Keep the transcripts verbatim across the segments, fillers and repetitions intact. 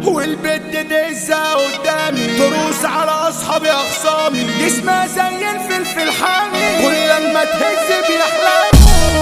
والبت دزة قدامي تروس على اصحابي اخصامي جسمها زي الفلفل حامي كل لما تهز بيحلم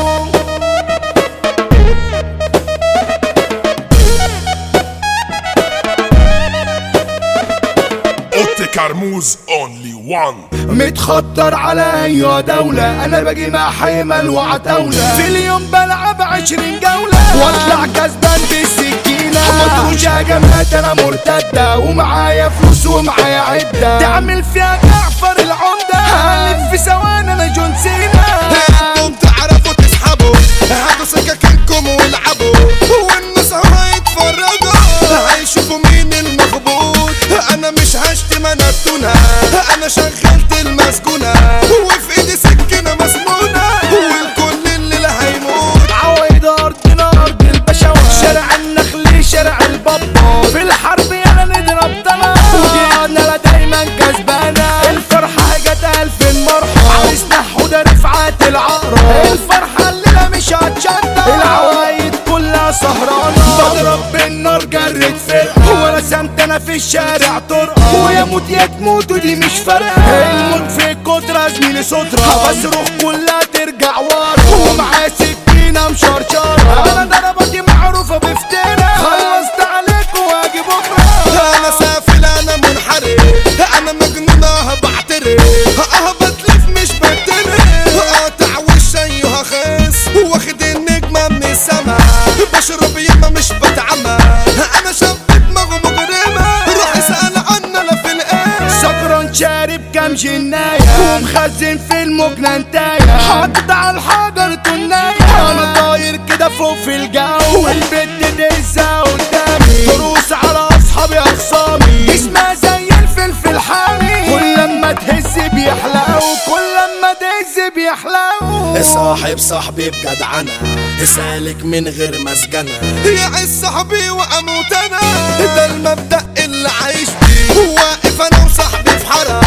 اوتي كرموز اونلي وان. متخطر على ايوه دولة انا باجي مع حمل وعتاولة في اليوم بلعب عشرين جولة واطلع كسبان بالسكينة مطروش هجمات انا مرتدة ومعايا فلوس ومعايا عدة تعمل فيها جعفر العمدة هلف في ثواني انا جون سينا. انتم تعرفوا تسحبوا هاتوا سكاكينكم والعبوا والناس هيتفرجوا هيشوفوا مين المخبوط. انا مش هشتم انا التونة انا شغلت المسكونة وفي ايدي سكينة مسنونة والكل اللي هيموت. عوايد ارضنا ارض البشوات شارع النخل شارع البابا في الحرب يلا نضرب طلع وجينا لا دايما كسبانة الفرحة جت الف مرحب عرسنا حودة رفعت العقرب الفرحة الليلة مش هتشطب العوايد كلها سهرانة بضرب بالنار جرت فرقة ولا سمت انا في الشارع طرقة ويا موت يا تموت ودي مش فارقة الموت في الكترة زميلي سترة بصرخ كلها ترجع ورا ومعايا سكينة مشرشرة انا ضربتي معروفة بفترة خلصت عليك واجي بكرة. انا سافل انا منحرف انا مجنونة بعترف اه بتلف مش بترف قاطع وش ايها خس واخد النجمة من السما بشرب يما مش بتعمى انا شاب دماغه مجرمة روح اسأل عنا لا في القلب سكران شارب كام جناية ومخزن في المجنى انتاية حاطط على الحجر تناية انا طاير كده فوق في الجو والبت دزة قدامي تروس على اصحابي اخصامي جسمها زي الفلفل حامي كل لما تهز بيحلقوا كل لما تهز بيحلقوا. صاحب صاحبي بجدعنة سالك من غير مسجنة يعز صاحبي واموت انا ده المبدأ اللي عايش بيه واقف انا وصاحبي في حارة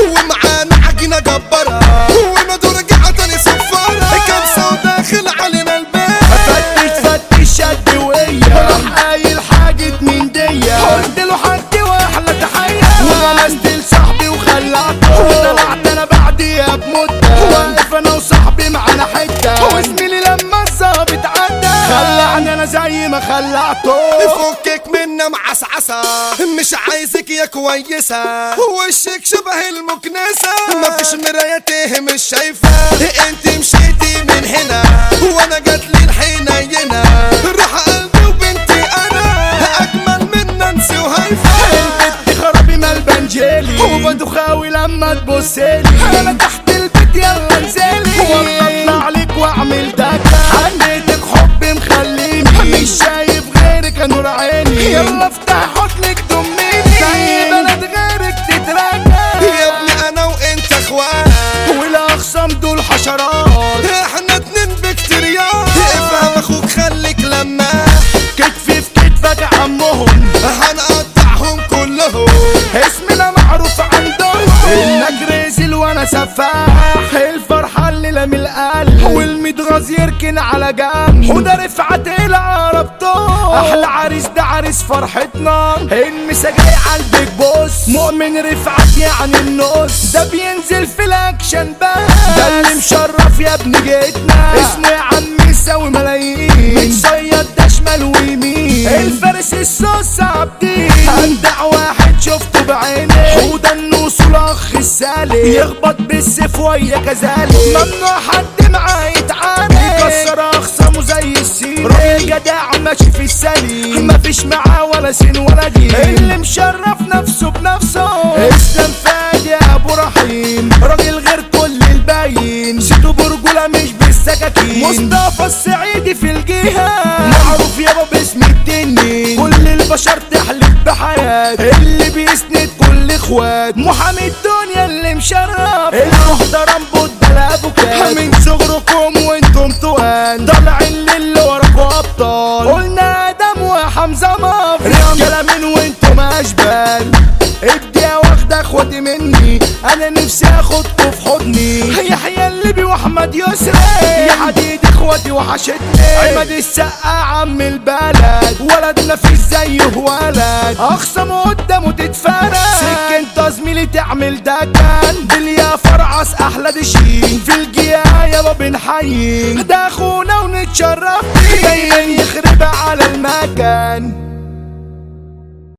ومعانا عجينة جبارة وندور رجعة تاني صفارة كبسة وداخل علينا البيت فتش فتش شد وقية راح قايل حاجة من دية قلت له حد واحلى تحية وغمست لصاحبي وخلعته طلعت انا بعديها بمدة واقف انا وصاحبي معانا حتة وزميلي لما الظابط عدى خلعني انا زي ما خلعته. فكك منا معسعسة مش عايزك يا كويسة وشك شبه المكنسة مفيش مرايته مش شايفة انت مشيتي من هنا وانا جاتلي الحنينة راح قلبي وبنتي انا اجمل من نانسي وهيفا البت خرابي مال بنجيلي وبدخاوي لما تبصيلي انا تحت البيت يلا انزلي والله اطلع لك واعمل دكة حنيتك حبي مخليني مش شايف غيرك يا نور عيني يلا افتح حضنك ضميني زي بلد غيرك تترجى يا ابني انا وانت اخوان والاخصام دول حشرات احنا اتنين بكتيريات افهم اخوك خليك لما كتفي في كتفك عمهم هنقطعهم كلهم اسمنا معروف عندهم انك رزل وانا سفاح الفرحة الليلة من القلب والمدغز يركن على جنب وده رفعت العرب طول احلى عريس ده عريس فرحتنا المسا جاي عالبيك بوس مؤمن رفعت يعني النص ده بينزل في الاكشن بس ده اللي مشرف يا ابن جيتنا اسمه يا عم يساوي ملايين متصيد ده شمال ويمين الفارس الصوص عبدين اندع واحد شفته بعيني حوده النوس والاخ السالي يخبط بالسيف ويا كذلك ممنوع حد معاه يتعامل يكسر اخصامه زي السين راجل جدع ماشي في السليم مفيش معاه ولا سين ولا دين اللي مشرف نفسه بنفسه اسلام فادي يا ابو رحيم راجل غير كل الباين سيتو برجوله مش بالسكاكين مصطفى السعيدي في الجهه معروف يابا باسم الدني كل البشر تحلف بحياته اللي بيسند كل اخوات محامي الدنيا اللي مشرف المحترم بود ابو كات من صغركم وانتم توان طالعين للي وراكوا ابطال قلنا ادم وحمزه مافيا رجاله من وانتم اشبال اديها واخده اخواتي مني انا نفسي اخدكوا في حضني يحيى الليبي واحمد يسري يا حديد اخواتي وحشتني عماد السقا عم البلد ولدنا في زيه ولد اخصم قدامه تتفرج سكنت زميلي تعمل دكان باليا فرعص احلى دشي في الجيايه ما بنحيي ده اخونا ونتشرف بيه